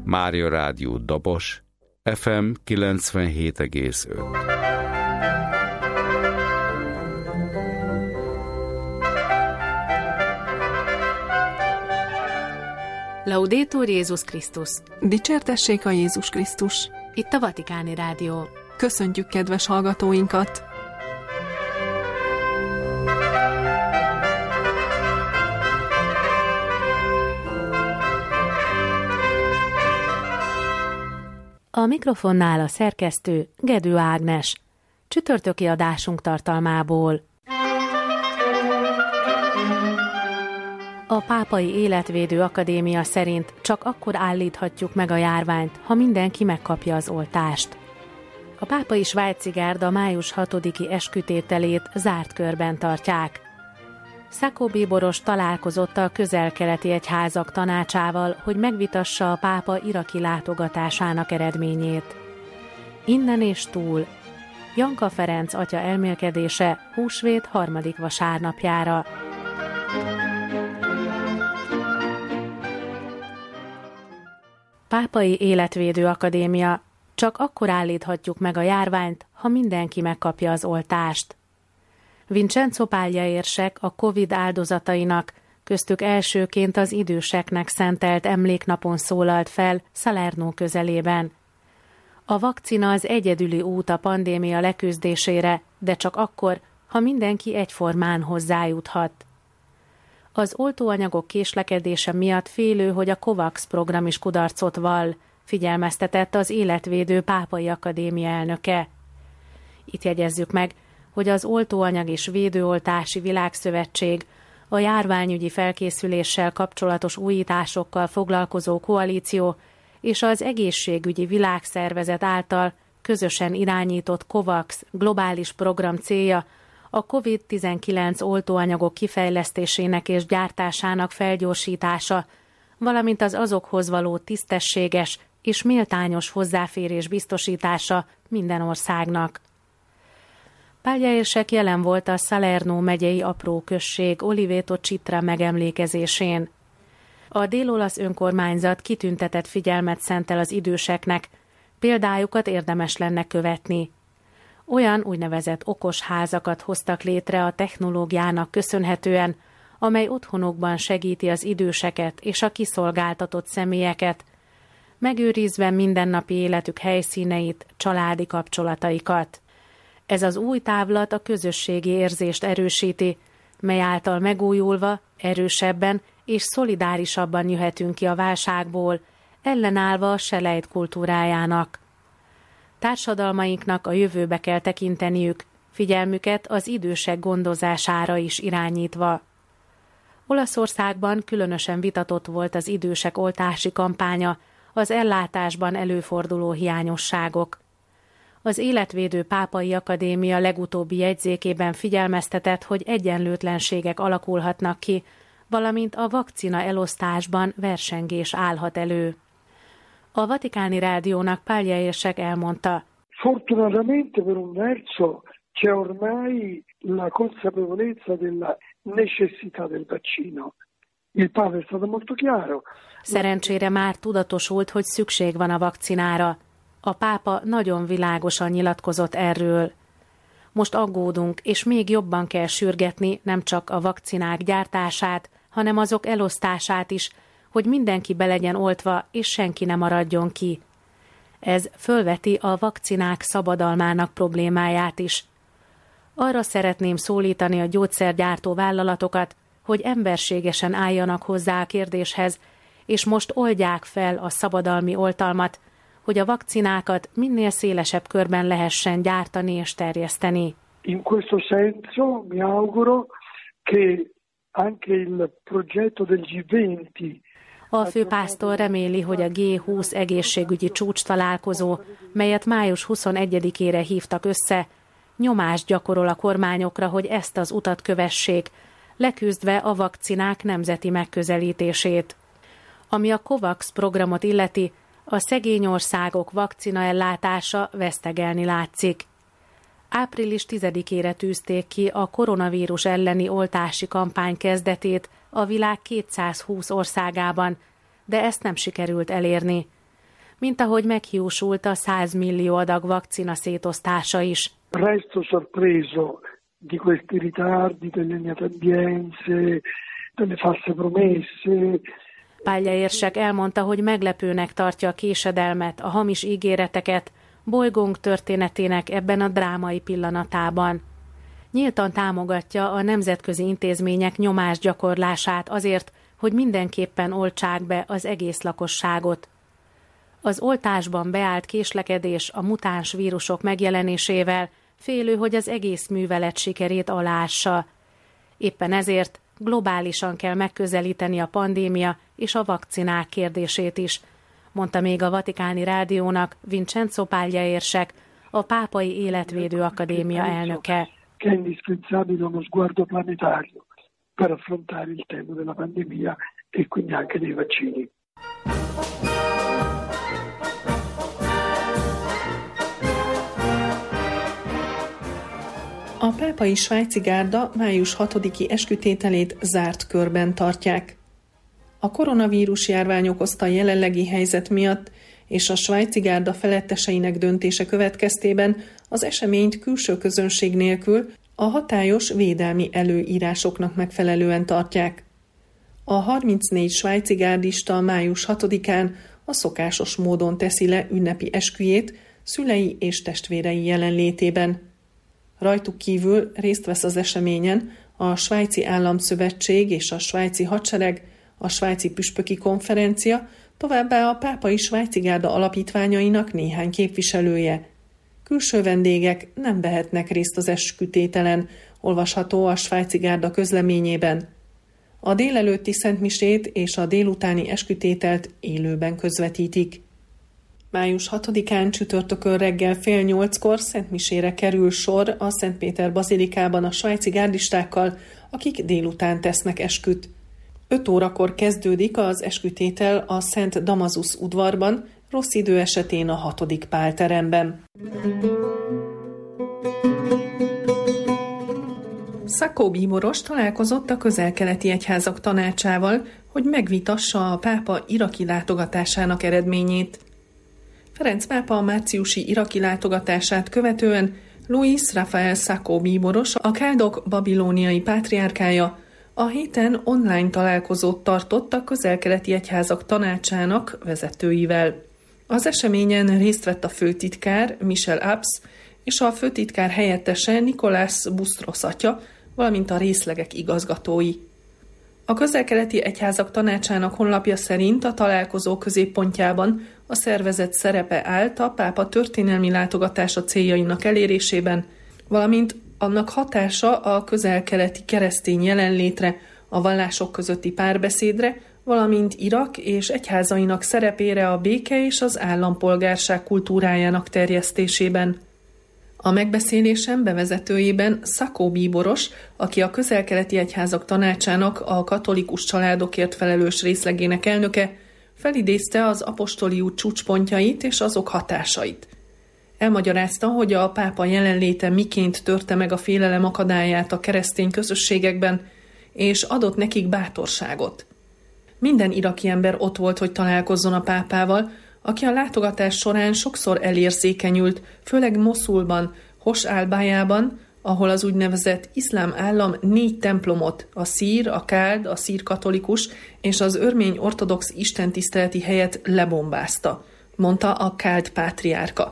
Mária Rádió Dobos, FM 97,5. Laudetur Jézus Krisztus! Dicsértessék a Jézus Krisztus! Itt a Vatikáni Rádió. Köszöntjük kedves hallgatóinkat! A mikrofonnál a szerkesztő Gedő Ágnes. Csütörtöki adásunk tartalmából. A Pápai Életvédő Akadémia szerint csak akkor állíthatjuk meg a járványt, ha mindenki megkapja az oltást. A pápai svájci gárda május 6-i eskütételét zárt körben tartják. Szacco bíboros találkozott a közel-keleti egyházak tanácsával, hogy megvitassa a pápa iraki látogatásának eredményét. Innen és túl. Janka Ferenc atya elmélkedése húsvét 3. vasárnapjára. Pápai Életvédő Akadémia. Csak akkor állíthatjuk meg a járványt, ha mindenki megkapja az oltást. Vincenzo Paglia érsek a Covid áldozatainak, köztük elsőként az időseknek szentelt emléknapon szólalt fel Salerno közelében. A vakcina az egyedüli út a pandémia leküzdésére, de csak akkor, ha mindenki egyformán hozzájuthat. Az oltóanyagok késlekedése miatt félő, hogy a COVAX program is kudarcot vall, figyelmeztetett az Életvédő Pápai Akadémia elnöke. Itt jegyezzük meg, hogy az Oltóanyag és Védőoltási Világszövetség a járványügyi felkészüléssel kapcsolatos újításokkal foglalkozó koalíció és az Egészségügyi Világszervezet által közösen irányított COVAX globális program célja a COVID-19 oltóanyagok kifejlesztésének és gyártásának felgyorsítása, valamint az azokhoz való tisztességes és méltányos hozzáférés biztosítása minden országnak. Paglia érsek jelen volt a Salerno megyei apró község Oliveto Citra megemlékezésén. A dél-olasz önkormányzat kitüntetett figyelmet szentel az időseknek, példájukat érdemes lenne követni. Olyan úgynevezett okos házakat hoztak létre a technológiának köszönhetően, amely otthonokban segíti az időseket és a kiszolgáltatott személyeket, megőrizve mindennapi életük helyszíneit, családi kapcsolataikat. Ez az új távlat a közösségi érzést erősíti, mely által megújulva, erősebben és szolidárisabban jöhetünk ki a válságból, ellenállva a selejt kultúrájának. Társadalmainknak a jövőbe kell tekinteniük, figyelmüket az idősek gondozására is irányítva. Olaszországban különösen vitatott volt az idősek oltási kampánya, az ellátásban előforduló hiányosságok. Az Életvédő Pápai Akadémia legutóbbi jegyzékében figyelmeztetett, hogy egyenlőtlenségek alakulhatnak ki, valamint a vakcina elosztásban versengés állhat elő. A Vatikáni Rádiónak Paglia érsek elmondta: Fortunatamente per un verso c'è ormai la consapevolezza della necessità del vaccino. Il Papa è stato molto chiaro. Szerencsére már tudatosult, hogy szükség van a vakcinára. A pápa nagyon világosan nyilatkozott erről. Most aggódunk, és még jobban kell sürgetni nem csak a vakcinák gyártását, hanem azok elosztását is, hogy mindenki be legyen oltva, és senki ne maradjon ki. Ez fölveti a vakcinák szabadalmának problémáját is. Arra szeretném szólítani a gyógyszergyártó vállalatokat, hogy emberségesen álljanak hozzá a kérdéshez, és most oldják fel a szabadalmi oltalmat, hogy a vakcinákat minél szélesebb körben lehessen gyártani és terjeszteni. In questo senso mi auguro che anche il progetto del G20. A főpásztor reméli, hogy a G20 egészségügyi csúcs találkozó, melyet május 21-ére hívtak össze, nyomást gyakorol a kormányokra, hogy ezt az utat kövessék, leküzdve a vakcinák nemzeti megközelítését. Ami a COVAX programot illeti, a szegény országok vakcinaellátása vesztegelni látszik. Április 10-ére tűzték ki a koronavírus elleni oltási kampány kezdetét a világ 220 országában, de ezt nem sikerült elérni. mint ahogy meghiúsult a 100 millió adag vakcina szétosztása is. Resto sorpreso di questi ritardi, delle inadempienze, delle false promesse. Pálya érsek elmondta, hogy meglepőnek tartja a késedelmet, a hamis ígéreteket bolygónk történetének ebben a drámai pillanatában. Nyíltan támogatja a nemzetközi intézmények nyomásgyakorlását azért, hogy mindenképpen oltsák be az egész lakosságot. Az oltásban beállt késlekedés a mutáns vírusok megjelenésével félő, hogy az egész művelet sikerét aláássa. Éppen ezért globálisan kell megközelíteni a pandémia és a vakcinák kérdését is, mondta még a Vatikáni Rádiónak Vincenzo Paglia érsek, a Pápai Életvédő Akadémia elnöke. Che è indispensabile uno sguardo planetario per affrontare il tema della pandemia e quindi anche dei vaccini. A pápai svájci gárda május 6-i eskütételét zárt körben tartják. A koronavírus járvány okozta jelenlegi helyzet miatt és a svájci gárda feletteseinek döntése következtében az eseményt külső közönség nélkül a hatályos védelmi előírásoknak megfelelően tartják. A 34 svájci gárdista május 6-án a szokásos módon teszi le ünnepi esküjét szülei és testvérei jelenlétében. Rajtuk kívül részt vesz az eseményen a Svájci Államszövetség és a Svájci Hadsereg, a Svájci Püspöki Konferencia, továbbá a Pápai Svájci Gárda alapítványainak néhány képviselője. Külső vendégek nem vehetnek részt az eskütételen, olvasható a Svájci Gárda közleményében. A délelőtti szentmisét és a délutáni eskütételt élőben közvetítik. Május 6-án csütörtökön reggel 7:30 szentmisére kerül sor a Szent Péter bazilikában a svájci gárdistákkal, akik délután tesznek esküt. 5 órakor kezdődik az eskütétel a Szent Damasus udvarban, rossz idő esetén a 6. pálteremben. Sacco bíboros találkozott a Közel-Keleti Egyházak Tanácsával, hogy megvitassa a pápa iraki látogatásának eredményét. Ferenc pápa a márciusi iraki látogatását követően Luis Rafael Sacco bíboros, a káldok babilóniai pátriárkája, a héten online találkozót tartott a Közel-Keleti Egyházak Tanácsának vezetőivel. Az eseményen részt vett a főtitkár Michel Abs és a főtitkár helyettese Nicolás Bustros atya, valamint a részlegek igazgatói. A Közel-Keleti Egyházak Tanácsának honlapja szerint a találkozó középpontjában a szervezet szerepe állt a pápa történelmi látogatása céljainak elérésében, valamint annak hatása a közel-keleti keresztény jelenlétre, a vallások közötti párbeszédre, valamint Irak és egyházainak szerepére a béke és az állampolgárság kultúrájának terjesztésében. A megbeszélésen bevezetőjében Sacco bíboros, aki a Közel-Keleti Egyházak Tanácsának a katolikus családokért felelős részlegének elnöke, felidézte az apostoli út csúcspontjait és azok hatásait. Elmagyarázta, hogy a pápa jelenléte miként törte meg a félelem akadályát a keresztény közösségekben, és adott nekik bátorságot. Minden iraki ember ott volt, hogy találkozzon a pápával, aki a látogatás során sokszor elérzékenyült, főleg Moszulban, Hos al-Bájában, ahol az úgynevezett iszlám állam 4 templomot, a szír, a káld, a szír katolikus és az örmény ortodox istentiszteleti helyet lebombázta, mondta a káld pátriárka.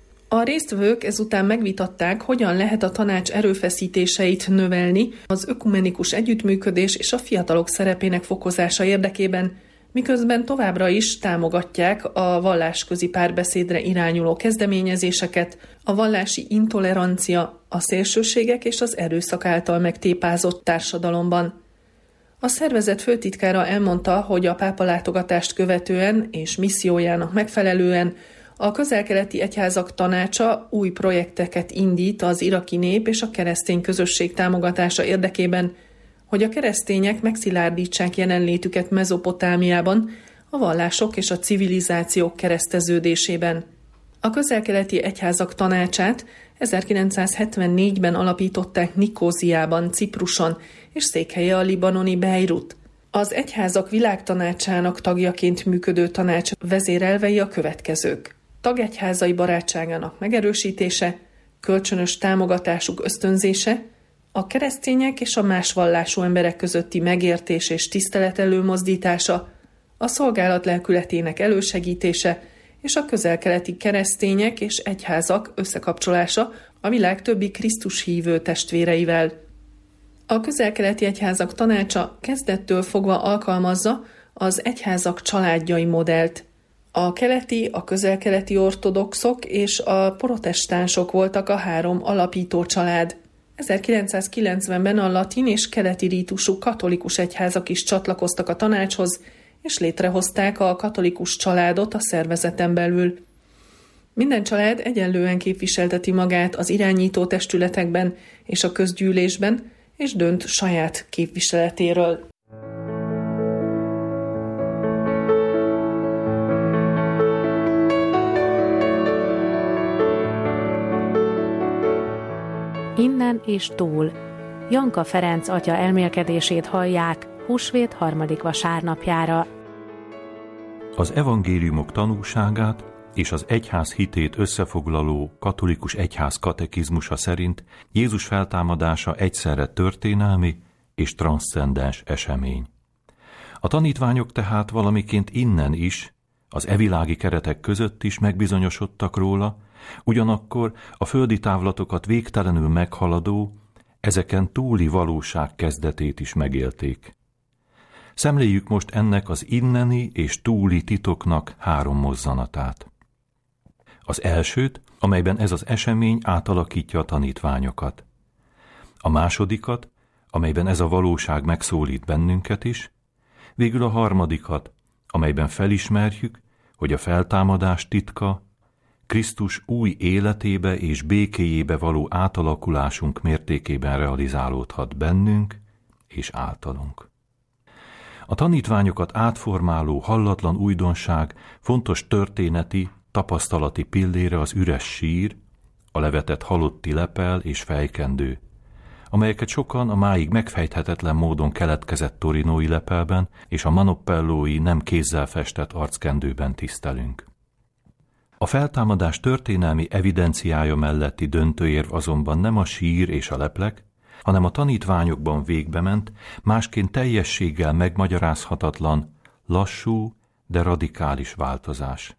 A résztvevők ezután megvitatták, hogyan lehet a tanács erőfeszítéseit növelni az ökumenikus együttműködés és a fiatalok szerepének fokozása érdekében, miközben továbbra is támogatják a vallásközi párbeszédre irányuló kezdeményezéseket, a vallási intolerancia, a szélsőségek és az erőszak által megtépázott társadalomban. A szervezet főtitkára elmondta, hogy a pápa látogatást követően és missziójának megfelelően a Közel-Keleti Egyházak Tanácsa új projekteket indít az iraki nép és a keresztény közösség támogatása érdekében, hogy a keresztények megszilárdítsák jelenlétüket Mezopotámiában, a vallások és a civilizációk kereszteződésében. A Közel-Keleti Egyházak Tanácsát 1974-ben alapították Nikóziában, Cipruson, és székhelye a libanoni Beirut. Az egyházak világtanácsának tagjaként működő tanács vezérelvei a következők: tagegyházai barátságának megerősítése, kölcsönös támogatásuk ösztönzése, a keresztények és a más vallású emberek közötti megértés és tisztelet előmozdítása, a szolgálat lelkületének elősegítése és a közel-keleti keresztények és egyházak összekapcsolása a világ többi Krisztus hívő testvéreivel. A közel-keleti egyházak tanácsa kezdettől fogva alkalmazza az egyházak családjai modellt. A keleti, a közel-keleti ortodoxok és a protestánsok voltak a 3 alapító család. 1990-ben a latin és keleti rítusú katolikus egyházak is csatlakoztak a tanácshoz, és létrehozták a katolikus családot a szervezeten belül. Minden család egyenlően képviselteti magát az irányító testületekben és a közgyűlésben, és dönt saját képviseletéről. Innen és túl. Janka Ferenc atya elmélkedését hallják húsvét 3. vasárnapjára. Az evangéliumok tanúságát és az egyház hitét összefoglaló katolikus egyház katekizmusa szerint Jézus feltámadása egyszerre történelmi és transzcendens esemény. A tanítványok tehát valamiként innen is, az evilági keretek között is megbizonyosodtak róla, ugyanakkor a földi távlatokat végtelenül meghaladó, ezeken túli valóság kezdetét is megélték. Szemléljük most ennek az inneni és túli titoknak 3 mozzanatát. Az elsőt, amelyben ez az esemény átalakítja a tanítványokat. A másodikat, amelyben ez a valóság megszólít bennünket is, végül a harmadikat, amelyben felismerjük, hogy a feltámadás titka Krisztus új életébe és békéjébe való átalakulásunk mértékében realizálódhat bennünk és általunk. A tanítványokat átformáló hallatlan újdonság fontos történeti, tapasztalati pillére az üres sír, a levetett halotti lepel és fejkendő, amelyeket sokan a máig megfejthetetlen módon keletkezett torinói lepelben és a manoppellói nem kézzel festett arckendőben tisztelünk. A feltámadás történelmi evidenciája melletti döntőérv azonban nem a sír és a leplek, hanem a tanítványokban végbement, másként teljességgel megmagyarázhatatlan, lassú, de radikális változás.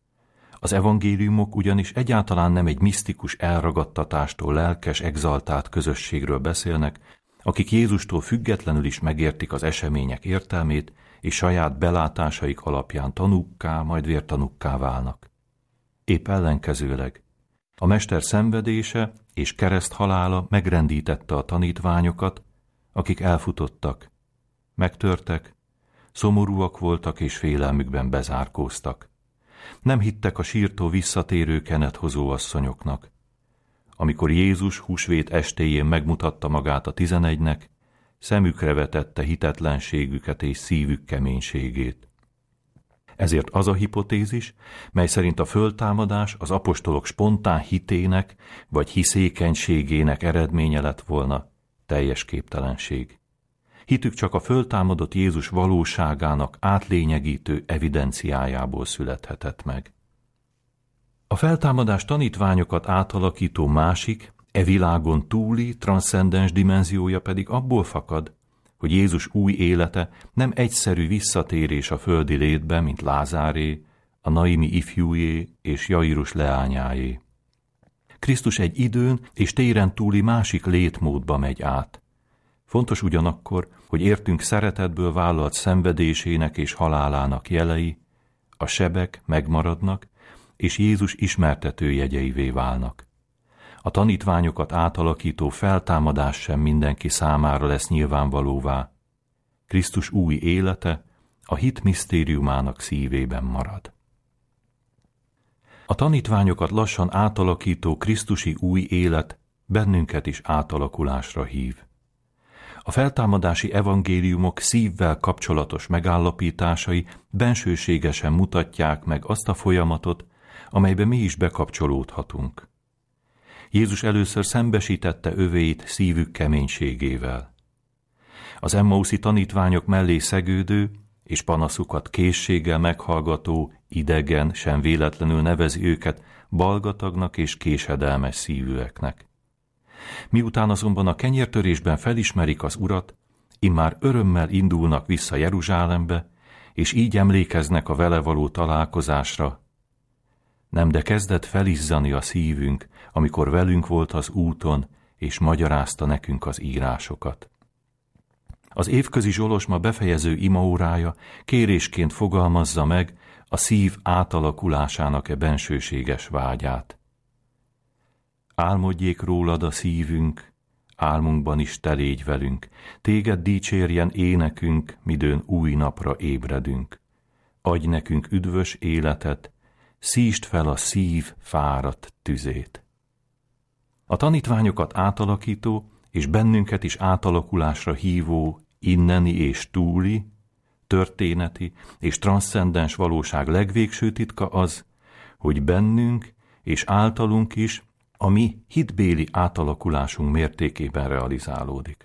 Az evangéliumok ugyanis egyáltalán nem egy misztikus elragadtatástól lelkes, exaltált közösségről beszélnek, akik Jézustól függetlenül is megértik az események értelmét, és saját belátásaik alapján tanúkká, majd vértanúkká válnak. Épp ellenkezőleg, a mester szenvedése és kereszthalála megrendítette a tanítványokat, akik elfutottak, megtörtek, szomorúak voltak és félelmükben bezárkóztak. Nem hittek a sírtól visszatérő kenethozó asszonyoknak. Amikor Jézus húsvét estéjén megmutatta magát a 11-nek, szemükre vetette hitetlenségüket és szívük keménységét. Ezért az a hipotézis, mely szerint a föltámadás az apostolok spontán hitének vagy hiszékenységének eredménye lett volna, teljes képtelenség. Hitük csak a föltámadott Jézus valóságának átlényegítő evidenciájából születhetett meg. A feltámadás tanítványokat átalakító másik, világon túli, transzcendens dimenziója pedig abból fakad, hogy Jézus új élete nem egyszerű visszatérés a földi létbe, mint Lázáré, a naimi ifjújé és Jairus leányáé. Krisztus egy időn és téren túli másik létmódba megy át. Fontos ugyanakkor, hogy értünk szeretetből vállalt szenvedésének és halálának jelei, a sebek megmaradnak, és Jézus ismertető jegyeivé válnak. A tanítványokat átalakító feltámadás sem mindenki számára lesz nyilvánvalóvá. Krisztus új élete a hit misztériumának szívében marad. A tanítványokat lassan átalakító krisztusi új élet bennünket is átalakulásra hív. A feltámadási evangéliumok szívvel kapcsolatos megállapításai bensőségesen mutatják meg azt a folyamatot, amelybe mi is bekapcsolódhatunk. Jézus először szembesítette övéit szívük keménységével. Az emmauszi tanítványok mellé szegődő és panaszukat készséggel meghallgató idegen sem véletlenül nevezi őket balgatagnak és késedelmes szívűeknek. Miután azonban a kenyértörésben felismerik az Urat, immár örömmel indulnak vissza Jeruzsálembe, és így emlékeznek a vele való találkozásra. Nem, de kezdett felizzani a szívünk, amikor velünk volt az úton, és magyarázta nekünk az írásokat. Az évközi zsolozsma befejező imaórája kérésként fogalmazza meg a szív átalakulásának bensőséges vágyát. Álmodjék rólad a szívünk, álmunkban is te légy velünk, téged dicsérjen énekünk, midőn új napra ébredünk. Adj nekünk üdvös életet, szítsd fel a szív fáradt tüzét. A tanítványokat átalakító és bennünket is átalakulásra hívó inneni és túli, történeti és transzcendens valóság legvégső titka az, hogy bennünk és általunk is a mi hitbéli átalakulásunk mértékében realizálódik.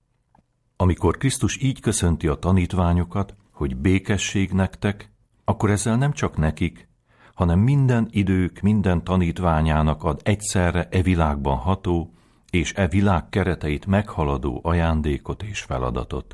Amikor Krisztus így köszönti a tanítványokat, hogy békesség nektek, akkor ezzel nem csak nekik, hanem minden idők, minden tanítványának ad egyszerre e világban ható és e világ kereteit meghaladó ajándékot és feladatot.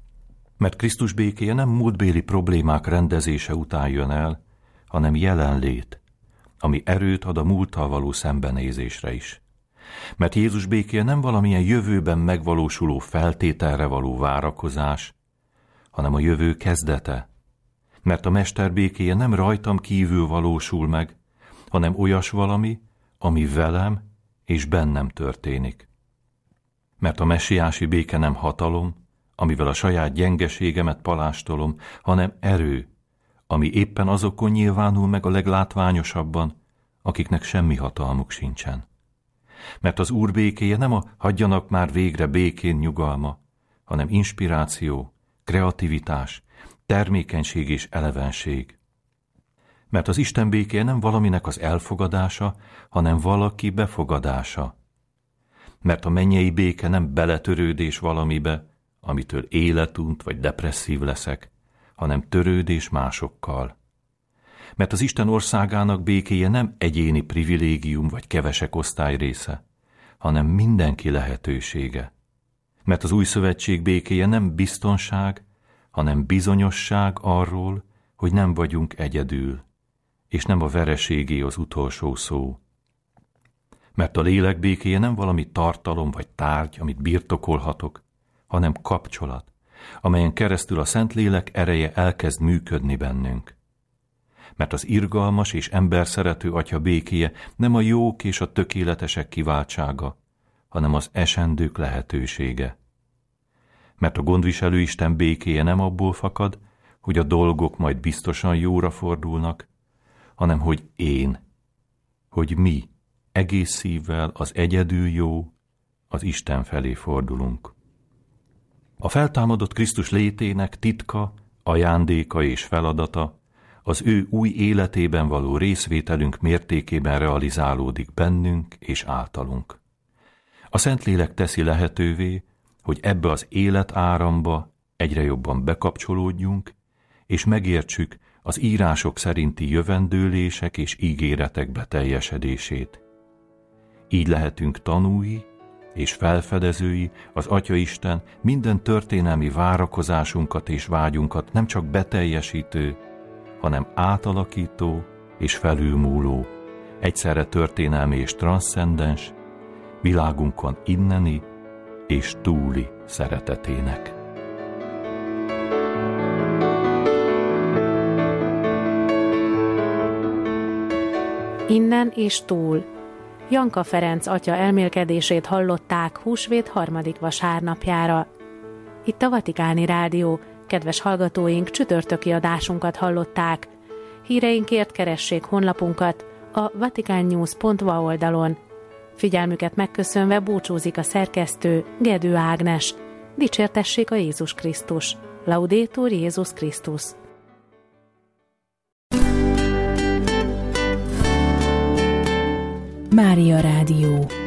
Mert Krisztus békéje nem múltbéli problémák rendezése után jön el, hanem jelenlét, ami erőt ad a múlttal való szembenézésre is. Mert Jézus békéje nem valamilyen jövőben megvalósuló feltételre való várakozás, hanem a jövő kezdete. Mert a Mester békéje nem rajtam kívül valósul meg, hanem olyas valami, ami velem és bennem történik. Mert a messiási béke nem hatalom, amivel a saját gyengeségemet palástolom, hanem erő, ami éppen azokon nyilvánul meg a leglátványosabban, akiknek semmi hatalmuk sincsen. Mert az Úr békéje nem a hagyjanak már végre békén nyugalma, hanem inspiráció, kreativitás, termékenység és elevenség. Mert az Isten békéje nem valaminek az elfogadása, hanem valaki befogadása. Mert a mennyei béke nem beletörődés valamibe, amitől életunt vagy depresszív leszek, hanem törődés másokkal. Mert az Isten országának békéje nem egyéni privilégium vagy kevesek osztály része, hanem mindenki lehetősége. Mert az új szövetség békéje nem biztonság, hanem bizonyosság arról, hogy nem vagyunk egyedül, és nem a vereségé az utolsó szó. Mert a lélek békéje nem valami tartalom vagy tárgy, amit birtokolhatok, hanem kapcsolat, amelyen keresztül a Szentlélek ereje elkezd működni bennünk. Mert az irgalmas és emberszerető Atya békéje nem a jók és a tökéletesek kiváltsága, hanem az esendők lehetősége. Mert a gondviselő Isten békéje nem abból fakad, hogy a dolgok majd biztosan jóra fordulnak, hanem hogy hogy mi egész szívvel az egyedül jó, az Isten felé fordulunk. A feltámadott Krisztus létének titka, ajándéka és feladata az ő új életében való részvételünk mértékében realizálódik bennünk és általunk. A Szentlélek teszi lehetővé, hogy ebbe az életáramba egyre jobban bekapcsolódjunk, és megértsük az írások szerinti jövendőlések és ígéretek beteljesedését. Így lehetünk tanúi és felfedezői az Atyaisten minden történelmi várakozásunkat és vágyunkat nem csak beteljesítő, hanem átalakító és felülmúló, egyszerre történelmi és transzcendens, világunkon inneni és túli szeretetének. Innen és túl. Janka Ferenc atya elmélkedését hallották húsvét 3. vasárnapjára. Itt a Vatikáni Rádió, kedves hallgatóink, csütörtöki adásunkat hallották. Híreinkért keressék honlapunkat a vaticannews.va oldalon. Figyelmüket megköszönve búcsúzik a szerkesztő, Gedő Ágnes. Dicsértessék a Jézus Krisztus. Laudetur Jézus Krisztus. Mária Rádió.